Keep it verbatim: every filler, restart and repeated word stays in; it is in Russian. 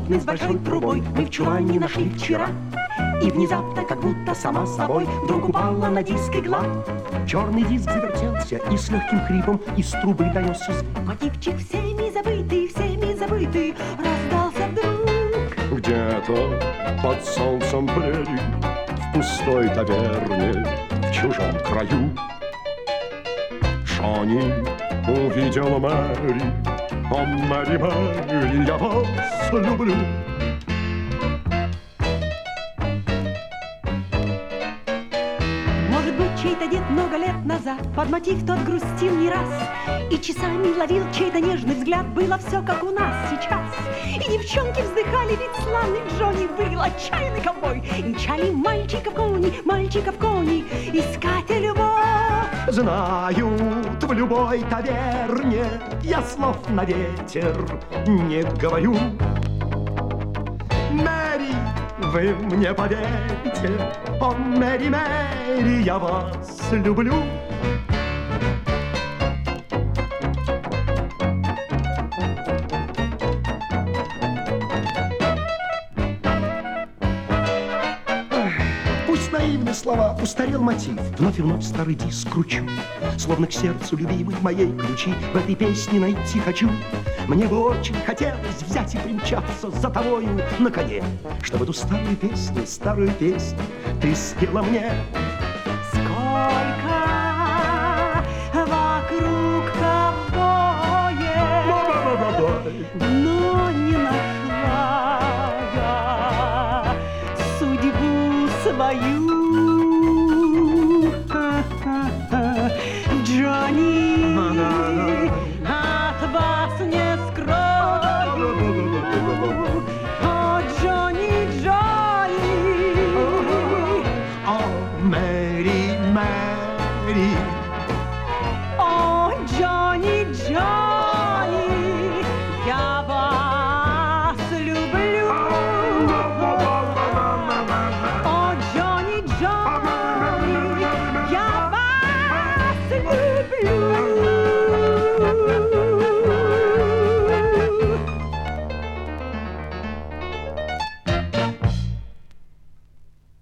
с большой трубой мы в чулане нашли вчера. И внезапно, как будто сама собой, вдруг упала на диск игла. Черный диск завертелся, и с легким хрипом из трубы донесся звук. Мотивчик всеми забытый, всеми забытый, раздался вдруг. Где-то под солнцем прерий, в пустой таверне, в чужом краю, Джонни увидел Мэри. О, Мэри, Мэри, я вас люблю. Может быть, чей-то дед много лет назад под мотив тот грустил не раз и часами ловил чей-то нежный взгляд. Было все, как у нас сейчас. И девчонки вздыхали, ведь славный Джонни был отчаянный ковбой. И мчали мальчиков кони, мальчиков кони, искать любовь. Знают в любой таверне, я слов на ветер не говорю. Мэри, вы мне поверьте, о, Мэри, Мэри, я вас люблю. Наивные слова, устарел мотив, вновь и вновь старый диск кручу. Словно к сердцу любимой моей ключи в этой песне найти хочу. Мне бы очень хотелось взять и примчаться за тобою на коне, чтобы эту старую песню, старую песню ты спела мне. Сколько вокруг ковбоев, но не нашла я судьбу свою. Джонни, от вас не скрою. О, Джонни, Джонни. О, Мэри, Мэри,